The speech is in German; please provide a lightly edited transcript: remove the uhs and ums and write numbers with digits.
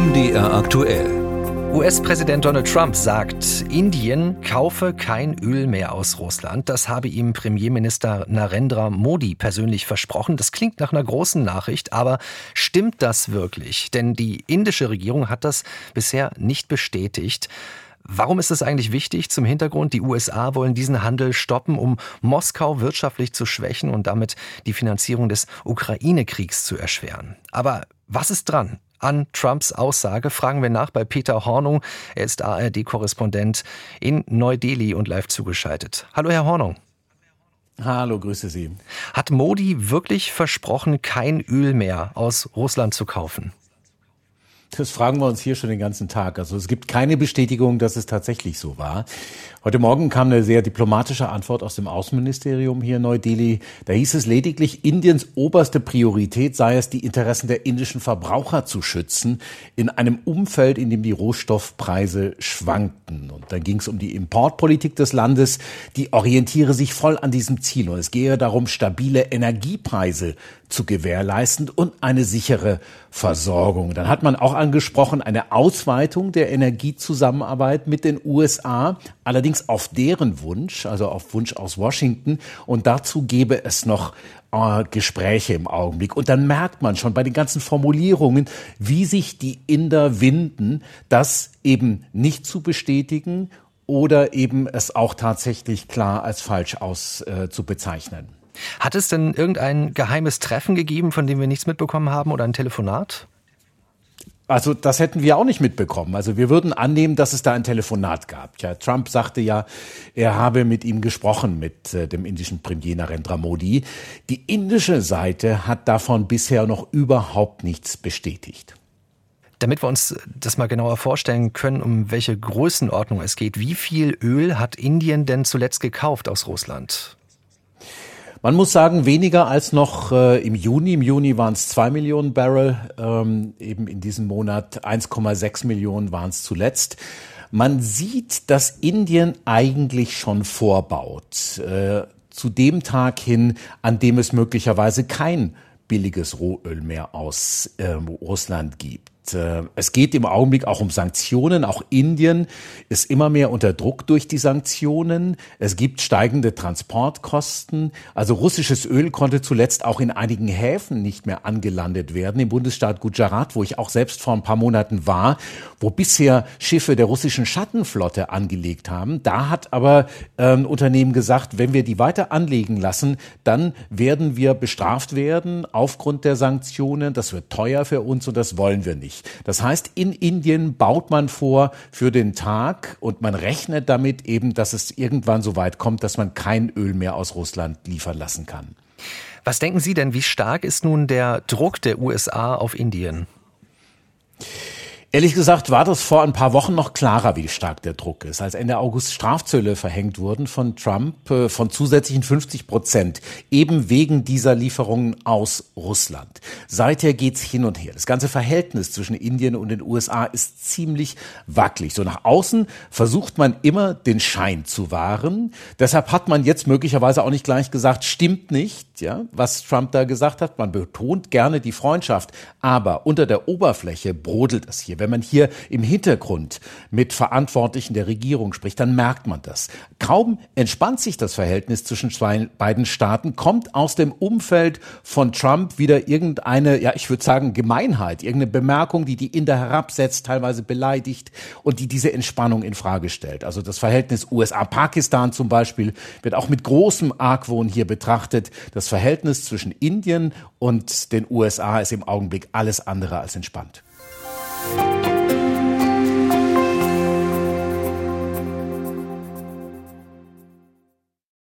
MDR aktuell. US-Präsident Donald Trump sagt, Indien kaufe kein Öl mehr aus Russland. Das habe ihm Premierminister Narendra Modi persönlich versprochen. Das klingt nach einer großen Nachricht, aber stimmt das wirklich? Denn die indische Regierung hat das bisher nicht bestätigt. Warum ist es eigentlich wichtig? Zum Hintergrund, die USA wollen diesen Handel stoppen, um Moskau wirtschaftlich zu schwächen und damit die Finanzierung des Ukraine-Kriegs zu erschweren. Aber was ist dran an Trumps Aussage? Fragen wir nach bei Peter Hornung. Er ist ARD-Korrespondent in Neu-Delhi und live zugeschaltet. Hallo, Herr Hornung. Hallo, grüße Sie. Hat Modi wirklich versprochen, kein Öl mehr aus Russland zu kaufen? Das fragen wir uns hier schon den ganzen Tag. Also es gibt keine Bestätigung, dass es tatsächlich so war. Heute Morgen kam eine sehr diplomatische Antwort aus dem Außenministerium hier in Neu-Delhi. Da hieß es lediglich, Indiens oberste Priorität sei es, die Interessen der indischen Verbraucher zu schützen, in einem Umfeld, in dem die Rohstoffpreise schwankten. Und dann ging es um die Importpolitik des Landes. Die orientiere sich voll an diesem Ziel. Und es gehe darum, stabile Energiepreise zu gewährleisten und eine sichere Versorgung. Dann hat man auch angesprochen, eine Ausweitung der Energiezusammenarbeit mit den USA, allerdings auf deren Wunsch, also auf Wunsch aus Washington. Und dazu gäbe es noch Gespräche im Augenblick. Und dann merkt man schon bei den ganzen Formulierungen, wie sich die Inder winden, das eben nicht zu bestätigen oder eben es auch tatsächlich klar als falsch zu bezeichnen. Hat es denn irgendein geheimes Treffen gegeben, von dem wir nichts mitbekommen haben, oder ein Telefonat? Also das hätten wir auch nicht mitbekommen. Also wir würden annehmen, dass es da ein Telefonat gab. Ja, Trump sagte ja, er habe mit ihm gesprochen, mit dem indischen Premier Narendra Modi. Die indische Seite hat davon bisher noch überhaupt nichts bestätigt. Damit wir uns das mal genauer vorstellen können, um welche Größenordnung es geht. Wie viel Öl hat Indien denn zuletzt gekauft aus Russland? Man muss sagen, weniger als noch im Juni. Im Juni waren es 2 Millionen Barrel, eben in diesem Monat 1,6 Millionen waren es zuletzt. Man sieht, dass Indien eigentlich schon vorbaut, zu dem Tag hin, an dem es möglicherweise kein billiges Rohöl mehr aus Russland gibt. Es geht im Augenblick auch um Sanktionen. Auch Indien ist immer mehr unter Druck durch die Sanktionen. Es gibt steigende Transportkosten. Also russisches Öl konnte zuletzt auch in einigen Häfen nicht mehr angelandet werden. Im Bundesstaat Gujarat, wo ich auch selbst vor ein paar Monaten war, wo bisher Schiffe der russischen Schattenflotte angelegt haben. Da hat aber ein Unternehmen gesagt, wenn wir die weiter anlegen lassen, dann werden wir bestraft werden aufgrund der Sanktionen. Das wird teuer für uns und das wollen wir nicht. Das heißt, in Indien baut man vor für den Tag und man rechnet damit eben, dass es irgendwann so weit kommt, dass man kein Öl mehr aus Russland liefern lassen kann. Was denken Sie denn, wie stark ist nun der Druck der USA auf Indien? Ehrlich gesagt war das vor ein paar Wochen noch klarer, wie stark der Druck ist. Als Ende August Strafzölle verhängt wurden von Trump von zusätzlichen 50%, eben wegen dieser Lieferungen aus Russland. Seither geht's hin und her. Das ganze Verhältnis zwischen Indien und den USA ist ziemlich wackelig. So nach außen versucht man immer den Schein zu wahren. Deshalb hat man jetzt möglicherweise auch nicht gleich gesagt, stimmt nicht, ja, was Trump da gesagt hat. Man betont gerne die Freundschaft, aber unter der Oberfläche brodelt es hier. Wenn man hier im Hintergrund mit Verantwortlichen der Regierung spricht, dann merkt man das. Kaum entspannt sich das Verhältnis zwischen beiden Staaten, kommt aus dem Umfeld von Trump wieder irgendeine, ja, ich würde sagen, Gemeinheit, irgendeine Bemerkung, die Inder herabsetzt, teilweise beleidigt und die diese Entspannung in Frage stellt. Also das Verhältnis USA-Pakistan zum Beispiel wird auch mit großem Argwohn hier betrachtet. Das Verhältnis zwischen Indien und den USA ist im Augenblick alles andere als entspannt.